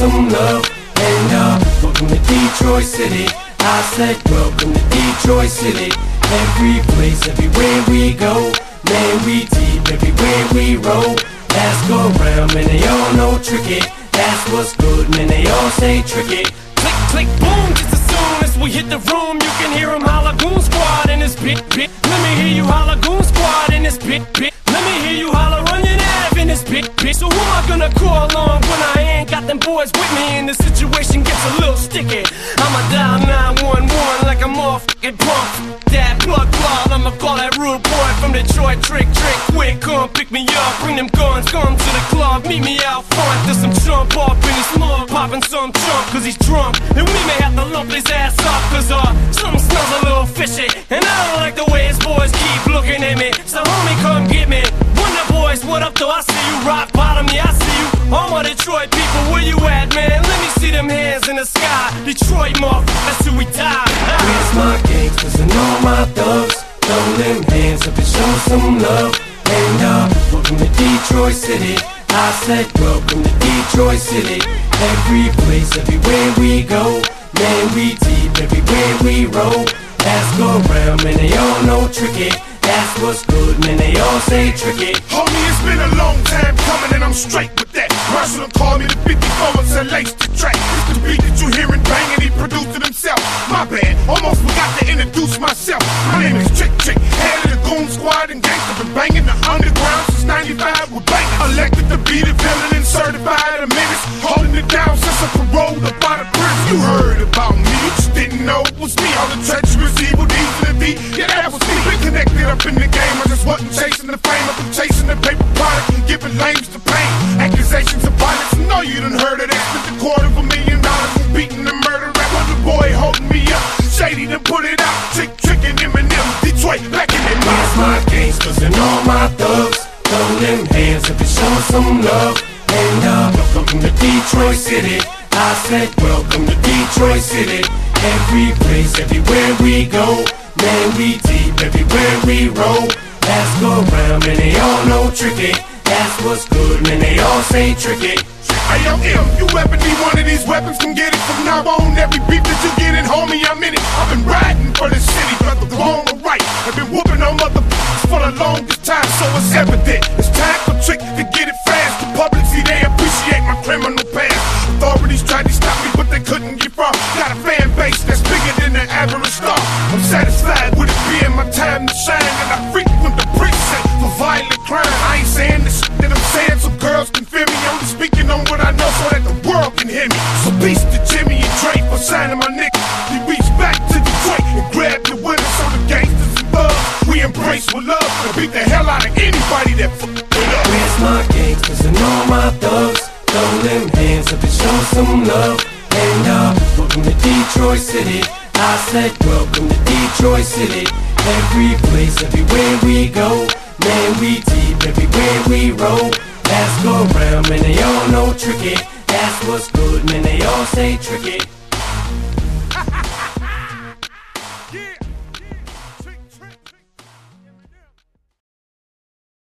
some love. And welcome to Detroit City. I said welcome to Detroit City. Every place, everywhere we go, man, we deep everywhere we roll. Ask around, man, they all know tricky. That's what's good, man, they all say tricky. Click, click, boom, just as soon as we hit the room, you can hear them holla Goon Squad in this bit. Let me hear you holla Goon Squad in this bit. Let me hear you holla Run Your Nav in this bit. So who am I gonna call on when I ain't got them boys with me and the situation gets a little sticky? I'ma dial 911 like I'm all fucking pumped. That plug, I'ma call that rude boy from Detroit. Trick, quick, come pick me up. Bring them guns, come to the club. Meet me out front, there's some chump up in his mug, popping some chump cause he's drunk. And we may have to lump his ass up cause something smells a little fishy. And I don't like the way his boys keep looking at me. So homie, come get me. Wonder Boys, what up though? I see you. Rock bottom, yeah, I see you. All my Detroit people, where you at, man? Let me see them hands in the sky. Detroit, motherfuckers, till we die. Where's my gangsters and all my thugs? Throw them hands up and show some love. And welcome to Detroit City. I said welcome to Detroit City. Every place, everywhere we go, man, we deep everywhere we roll. Ask around, man, they all know tricky. That's what's good, man, they all say tricky. Homie, it's been a long time coming and I'm straight with that. Marshall done called me the 54 and said lace the track. It's the beat that you hearin' bangin', he produced it himself. My bad, almost forgot to introduce myself. My name is Trick, head of the Goon Squad and gangsta. Been bangin' the underground since 95 with bangin'. Elected to be the villain and certified a menace. Holding it down since I paroled up out of prison. You heard about me, you just didn't know it was me. All the treacherous evil deeds in the D, yeah, that was me. Been connected up in the game, I just wasn't chasing the fame. I've been chasing the paper product and giving lames the pain. Accusations of violence, I know you done heard of that. Spent $250,000 beating the murder rap. On the boy holding me up, Shady done put it out. Trickin' Eminem, Detroit back in their Where's my gangsters and all my thugs? Throw them hands up and show some love. And welcome to Detroit City. I said welcome to Detroit City. Every place, everywhere we go, man, we deep everywhere we roll. Ask around, man, they all know tricky. That's what's good, man, they all say tricky. Hey, yo, you ever need one of these weapons, can get it from now on. Every beat that you get in, homie, I'm in it. I've been riding for the city, whether wrong or right. I've been whooping on motherfuckers for the longest time, so it's evident. It's time for Trick to get it fast. The public, see, they appreciate my criminal past. Authorities tried to stop me, but they couldn't get far. Got a fan base that's bigger than the average star. I'm satisfied with it being my time to shine, and I frequent the precinct for violent crime. I ain't saying the shit that I'm saying so girls can feel me. I'm just speaking on what I know so that the world can hear me. So peace to Jimmy and Dre for signing my nigga. We reach back to Detroit and grab the winners. So the gangsters and thugs, we embrace with love and beat the hell out of anybody that fuck with us. Where's my gangsters and all my thugs? Throw them hands up and show some love. And welcome to Detroit City. I said welcome to Detroit City. Every place, everywhere we go, man, we deep everywhere we roll. Ask around, man, they all know tricky. That's what's good, man, they all say tricky.